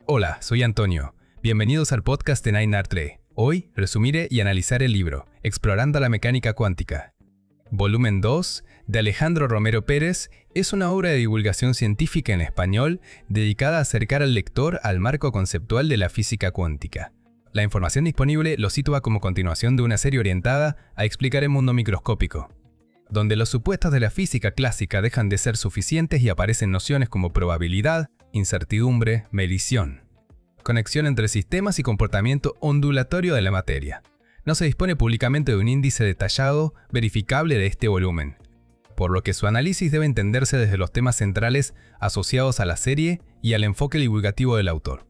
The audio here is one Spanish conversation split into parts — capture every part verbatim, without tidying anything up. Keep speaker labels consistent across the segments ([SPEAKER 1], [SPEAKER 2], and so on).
[SPEAKER 1] Hola, soy Antonio. Bienvenidos al podcast de Nine Artre. Hoy resumiré y analizaré el libro Explorando la mecánica cuántica. Volumen dos, de Alejandro Romero Pérez, es una obra de divulgación científica en español dedicada a acercar al lector al marco conceptual de la física cuántica. La información disponible lo sitúa como continuación de una serie orientada a explicar el mundo microscópico, donde los supuestos de la física clásica dejan de ser suficientes y aparecen nociones como probabilidad, incertidumbre, medición, conexión entre sistemas y comportamiento ondulatorio de la materia. No se dispone públicamente de un índice detallado, verificable de este volumen, por lo que su análisis debe entenderse desde los temas centrales asociados a la serie y al enfoque divulgativo del autor.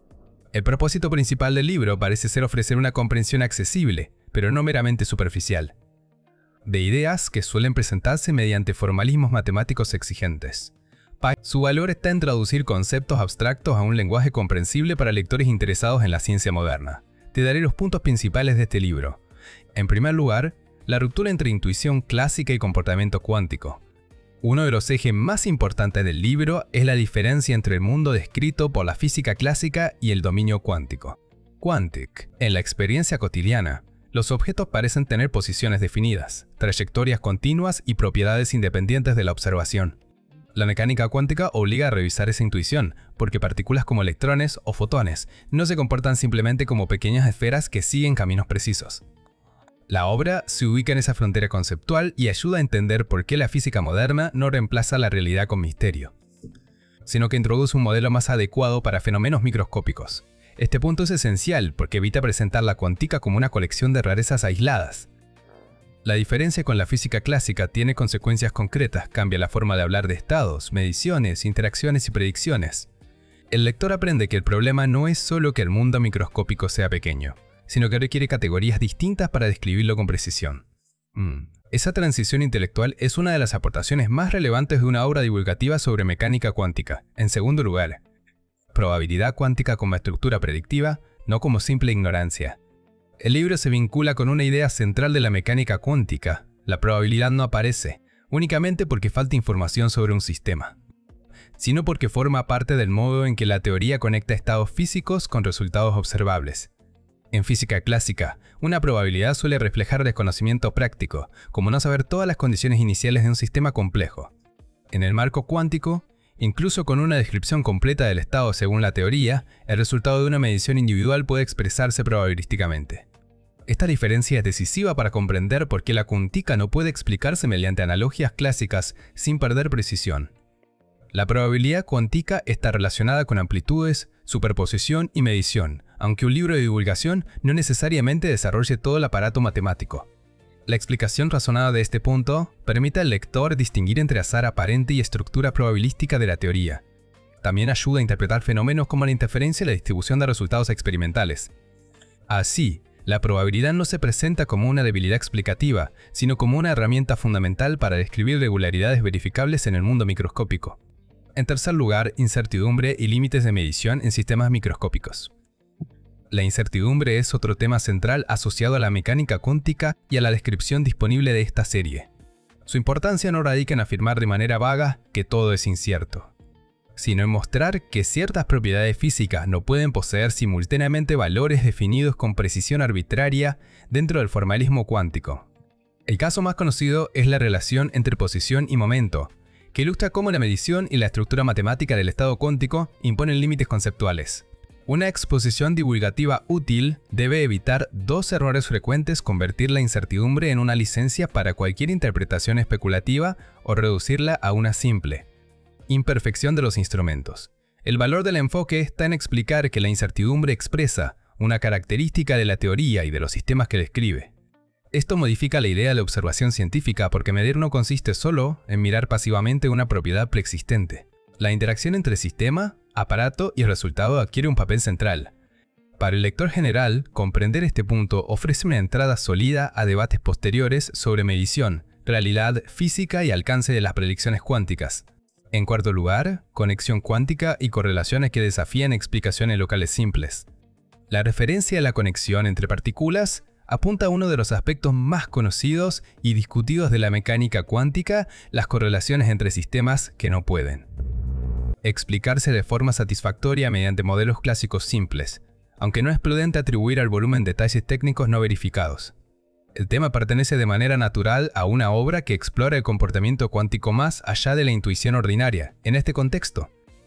[SPEAKER 1] El propósito principal del libro parece ser ofrecer una comprensión accesible, pero no meramente superficial, de ideas que suelen presentarse mediante formalismos matemáticos exigentes. Su valor está en traducir conceptos abstractos a un lenguaje comprensible para lectores interesados en la ciencia moderna. Te daré los puntos principales de este libro. En primer lugar, la ruptura entre intuición clásica y comportamiento cuántico. Uno de los ejes más importantes del libro es la diferencia entre el mundo descrito por la física clásica y el dominio cuántico. Quantic. En la experiencia cotidiana, los objetos parecen tener posiciones definidas, trayectorias continuas y propiedades independientes de la observación. La mecánica cuántica obliga a revisar esa intuición, porque partículas como electrones o fotones no se comportan simplemente como pequeñas esferas que siguen caminos precisos. La obra se ubica en esa frontera conceptual y ayuda a entender por qué la física moderna no reemplaza la realidad con misterio, sino que introduce un modelo más adecuado para fenómenos microscópicos. Este punto es esencial porque evita presentar la cuántica como una colección de rarezas aisladas. La diferencia con la física clásica tiene consecuencias concretas, cambia la forma de hablar de estados, mediciones, interacciones y predicciones. El lector aprende que el problema no es solo que el mundo microscópico sea pequeño, sino que requiere categorías distintas para describirlo con precisión. Mm. Esa transición intelectual es una de las aportaciones más relevantes de una obra divulgativa sobre mecánica cuántica. En segundo lugar, probabilidad cuántica como estructura predictiva, no como simple ignorancia. El libro se vincula con una idea central de la mecánica cuántica. La probabilidad no aparece, únicamente porque falta información sobre un sistema, sino porque forma parte del modo en que la teoría conecta estados físicos con resultados observables. En física clásica, una probabilidad suele reflejar desconocimiento práctico, como no saber todas las condiciones iniciales de un sistema complejo. En el marco cuántico, incluso con una descripción completa del estado según la teoría, el resultado de una medición individual puede expresarse probabilísticamente. Esta diferencia es decisiva para comprender por qué la cuántica no puede explicarse mediante analogías clásicas sin perder precisión. La probabilidad cuántica está relacionada con amplitudes, superposición y medición, aunque un libro de divulgación no necesariamente desarrolle todo el aparato matemático. La explicación razonada de este punto permite al lector distinguir entre azar aparente y estructura probabilística de la teoría. También ayuda a interpretar fenómenos como la interferencia y la distribución de resultados experimentales. Así, la probabilidad no se presenta como una debilidad explicativa, sino como una herramienta fundamental para describir regularidades verificables en el mundo microscópico. En tercer lugar, incertidumbre y límites de medición en sistemas microscópicos. La incertidumbre es otro tema central asociado a la mecánica cuántica y a la descripción disponible de esta serie. Su importancia no radica en afirmar de manera vaga que todo es incierto, sino en mostrar que ciertas propiedades físicas no pueden poseer simultáneamente valores definidos con precisión arbitraria dentro del formalismo cuántico. El caso más conocido es la relación entre posición y momento, que ilustra cómo la medición y la estructura matemática del estado cuántico imponen límites conceptuales. Una exposición divulgativa útil debe evitar dos errores frecuentes: convertir la incertidumbre en una licencia para cualquier interpretación especulativa o reducirla a una simple imperfección de los instrumentos. El valor del enfoque está en explicar que la incertidumbre expresa una característica de la teoría y de los sistemas que describe. Esto modifica la idea de observación científica porque medir no consiste solo en mirar pasivamente una propiedad preexistente. La interacción entre sistema, aparato y resultado adquiere un papel central. Para el lector general, comprender este punto ofrece una entrada sólida a debates posteriores sobre medición, realidad física y alcance de las predicciones cuánticas. En cuarto lugar, conexión cuántica y correlaciones que desafían explicaciones locales simples. La referencia a la conexión entre partículas apunta a uno de los aspectos más conocidos y discutidos de la mecánica cuántica, las correlaciones entre sistemas que no pueden. explicarse de forma satisfactoria mediante modelos clásicos simples, aunque no es prudente atribuir al volumen detalles técnicos no verificados. El tema pertenece de manera natural a una obra que explora el comportamiento cuántico más allá de la intuición ordinaria, en este contexto.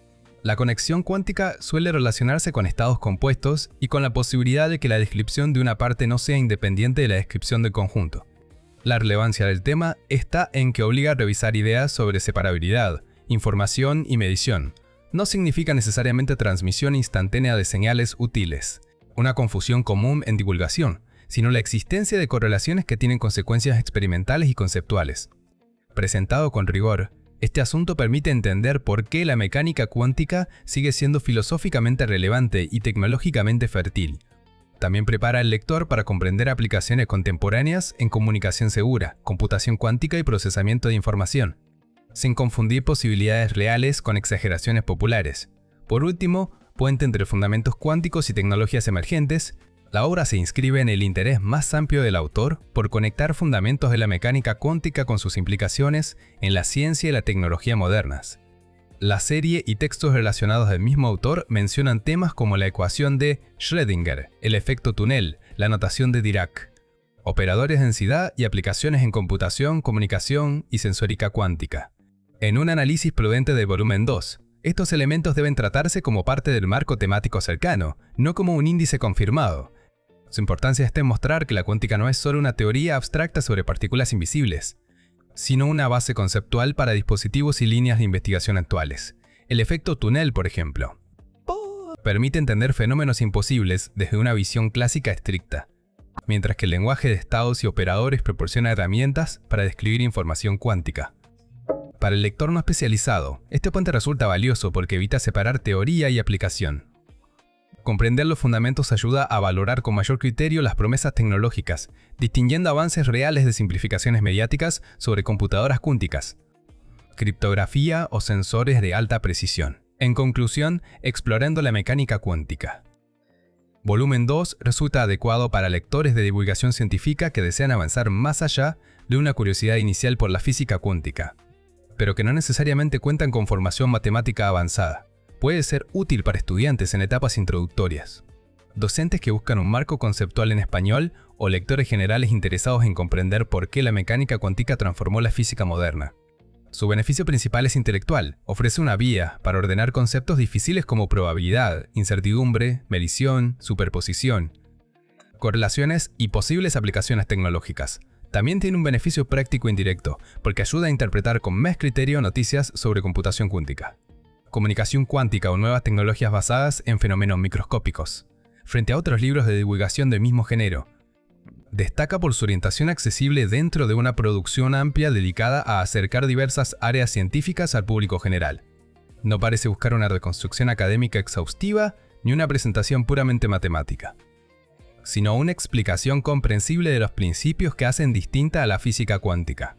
[SPEAKER 1] La conexión cuántica suele relacionarse con estados compuestos y con la posibilidad de que la descripción de una parte no sea independiente de la descripción del conjunto. La relevancia del tema está en que obliga a revisar ideas sobre separabilidad, información y medición. No significa necesariamente transmisión instantánea de señales útiles, una confusión común en divulgación, sino la existencia de correlaciones que tienen consecuencias experimentales y conceptuales. Presentado con rigor, este asunto permite entender por qué la mecánica cuántica sigue siendo filosóficamente relevante y tecnológicamente fértil. También prepara al lector para comprender aplicaciones contemporáneas en comunicación segura, computación cuántica y procesamiento de información, sin confundir posibilidades reales con exageraciones populares. Por último, puente entre fundamentos cuánticos y tecnologías emergentes, la obra se inscribe en el interés más amplio del autor por conectar fundamentos de la mecánica cuántica con sus implicaciones en la ciencia y la tecnología modernas. La serie y textos relacionados del mismo autor mencionan temas como la ecuación de Schrödinger, el efecto túnel, la notación de Dirac, operadores de densidad y aplicaciones en computación, comunicación y sensórica cuántica. En un análisis prudente del volumen dos, estos elementos deben tratarse como parte del marco temático cercano, no como un índice confirmado. Su importancia está en mostrar que la cuántica no es solo una teoría abstracta sobre partículas invisibles, sino una base conceptual para dispositivos y líneas de investigación actuales. El efecto túnel, por ejemplo, permite entender fenómenos imposibles desde una visión clásica estricta, mientras que el lenguaje de estados y operadores proporciona herramientas para describir información cuántica. Para el lector no especializado, este puente resulta valioso porque evita separar teoría y aplicación. Comprender los fundamentos ayuda a valorar con mayor criterio las promesas tecnológicas, distinguiendo avances reales de simplificaciones mediáticas sobre computadoras cuánticas, criptografía o sensores de alta precisión. En conclusión, explorando la mecánica cuántica. Volumen dos resulta adecuado para lectores de divulgación científica que desean avanzar más allá de una curiosidad inicial por la física cuántica, pero que no necesariamente cuentan con formación matemática avanzada. Puede ser útil para estudiantes en etapas introductorias, docentes que buscan un marco conceptual en español o lectores generales interesados en comprender por qué la mecánica cuántica transformó la física moderna. Su beneficio principal es intelectual, ofrece una vía para ordenar conceptos difíciles como probabilidad, incertidumbre, medición, superposición, correlaciones y posibles aplicaciones tecnológicas. También tiene un beneficio práctico indirecto, porque ayuda a interpretar con más criterio noticias sobre computación cuántica, comunicación cuántica o nuevas tecnologías basadas en fenómenos microscópicos, frente a otros libros de divulgación del mismo género. Destaca por su orientación accesible dentro de una producción amplia dedicada a acercar diversas áreas científicas al público general. No parece buscar una reconstrucción académica exhaustiva ni una presentación puramente matemática, sino una explicación comprensible de los principios que hacen distinta a la física cuántica.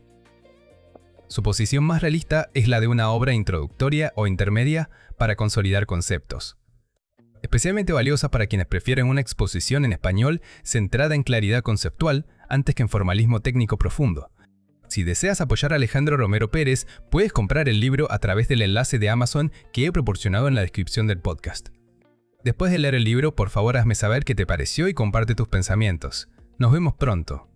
[SPEAKER 1] Su posición más realista es la de una obra introductoria o intermedia para consolidar conceptos, especialmente valiosa para quienes prefieren una exposición en español centrada en claridad conceptual antes que en formalismo técnico profundo. Si deseas apoyar a Alejandro Romero Pérez, puedes comprar el libro a través del enlace de Amazon que he proporcionado en la descripción del podcast. Después de leer el libro, por favor hazme saber qué te pareció y comparte tus pensamientos. Nos vemos pronto.